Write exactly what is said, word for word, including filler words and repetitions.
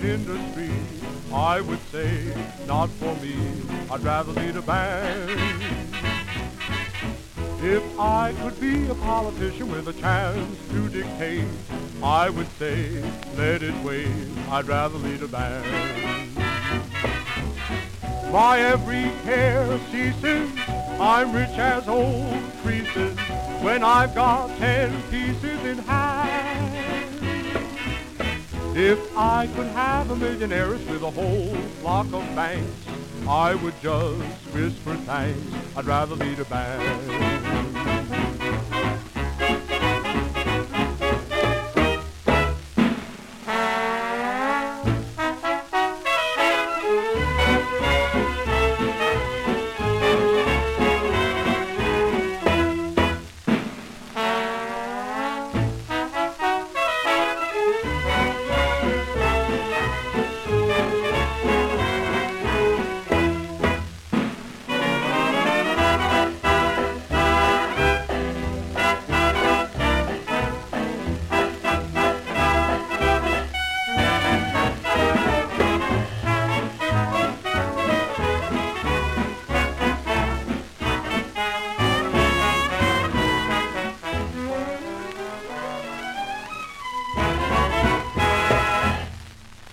industry, I would say, not for me, I'd rather lead a band. If I could be a politician with a chance to dictate, I would say, let it wave, I'd rather lead a band. My every care ceases, I'm rich as old creases, when I've got ten pieces in hand. If I could have a million heirs with a whole flock of banks, I would just whisper thanks, I'd rather lead a band.